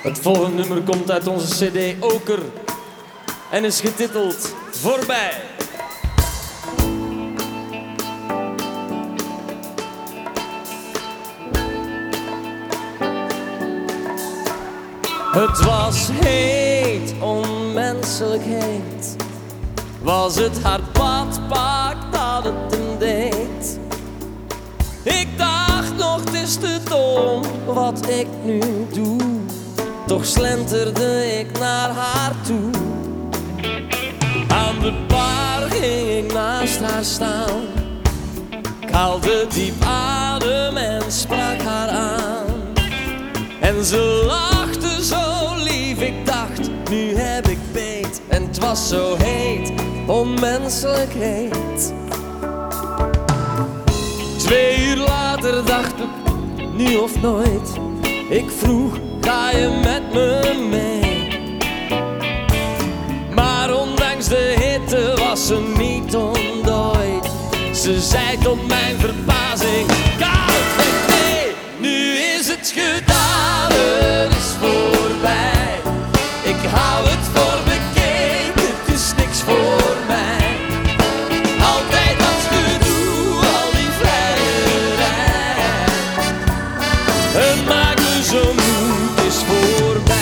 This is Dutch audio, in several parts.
Het volgende nummer komt uit onze cd Oker en is getiteld Voorbij. Het was heet, onmenselijk heet. Was het haar padpak dat het hem deed? Ik dacht nog, het is te dom wat ik nu doe. Toch slenterde ik naar haar toe. Aan de bar ging ik naast haar staan. Ik haalde diep adem en sprak haar aan. En ze lachte zo lief, ik dacht, nu heb ik beet. En het was zo heet, onmenselijk heet. 2 uur later dacht ik, nu of nooit. Ik vroeg, ga je met me mee? Maar ondanks de hitte was ze niet ontdooid. Ze zei tot mijn verbazing, koud weg, nee, nu is het gedaan, het is voorbij. Ik hou het voor bekeken, het is niks voor mij. Altijd dat gedoe, al die vleierij. Het maakt me zo moe, het is voorbij.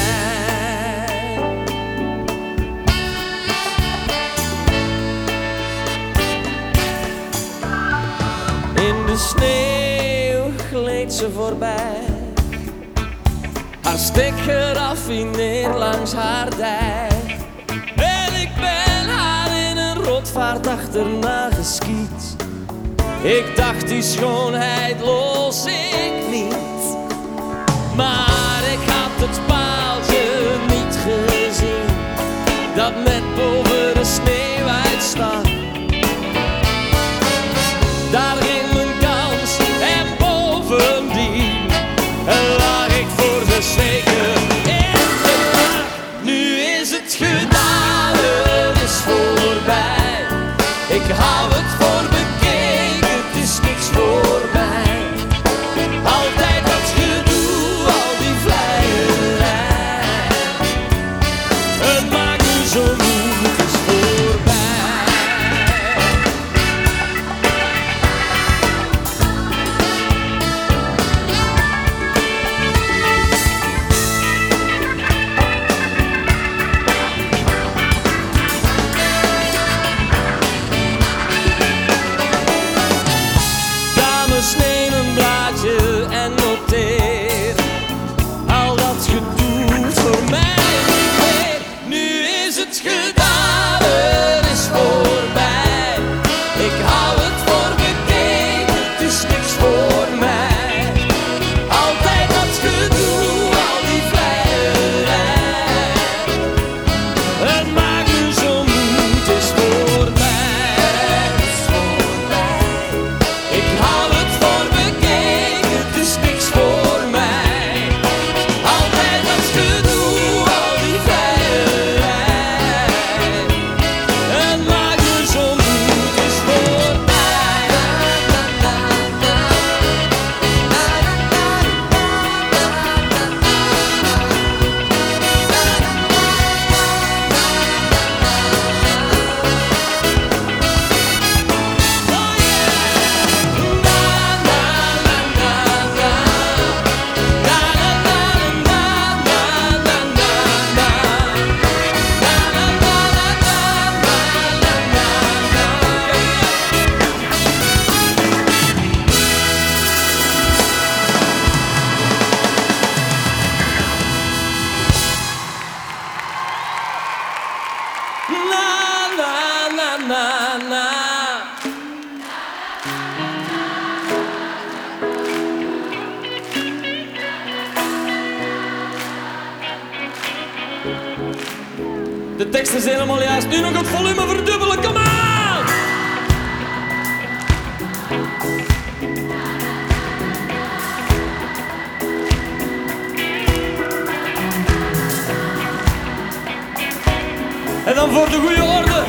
In de sneeuw gleed ze voorbij. Haar stek geraffineerd langs haar dij. En ik ben haar in een rotvaart achterna geschiet. Ik dacht, die schoonheid los ik niet. Maar ik had het paaltje niet gezien dat net boven de sneeuw uitstak. Daar ging mijn kans en bovendien lag ik voor de steken in de bak. Nu is het gedaan, het is voorbij. Ik hou het voor bekeken, het is niks voor mij. Altijd dat gedoe, al die vleierij. Het maakt me zo moe, het is voorbij. Dames, neem een blaadje en noteer al dat gedoe voor mij niet meer. Nu is het gedaan, het is voorbij. Ik hou het voor bekeken, het is niks voor mij. Altijd dat gedoe, al die vleierij. Het maakt me zo moe, het is voorbij. Het is voorbij. Ik hou het voor bekeken, het is niks voor mij. Altijd dat gedoe, al die vleierij. Het maakt me zo moe, het is voorbij. De tekst is helemaal juist. Nu nog het volume verdubbelen. Kom aan! En dan voor de goede orde.